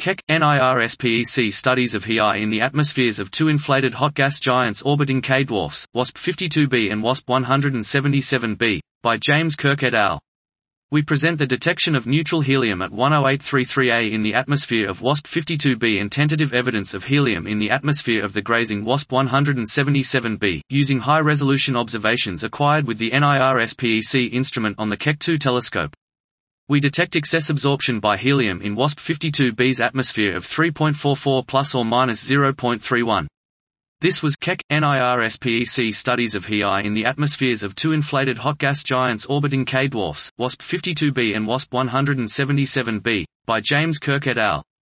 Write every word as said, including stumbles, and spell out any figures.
Keck, NIRSPEC studies of He I in the atmospheres of two inflated hot gas giants orbiting K-dwarfs, WASP fifty-two b and WASP one seventy-seven b, by James Kirk et al. We present the detection of neutral helium at one oh eight thirty-three A in the atmosphere of WASP fifty-two b and tentative evidence of helium in the atmosphere of the grazing WASP one seventy-seven b, using high-resolution observations acquired with the NIRSPEC instrument on the Keck two telescope. We detect excess absorption by helium in WASP fifty-two b's atmosphere of three point four four plus or minus zero point three one. This was Keck, NIRSPEC studies of He I in the atmospheres of two inflated hot gas giants orbiting K-dwarfs, WASP fifty-two b and WASP one seventy-seven b, by James Kirk et al.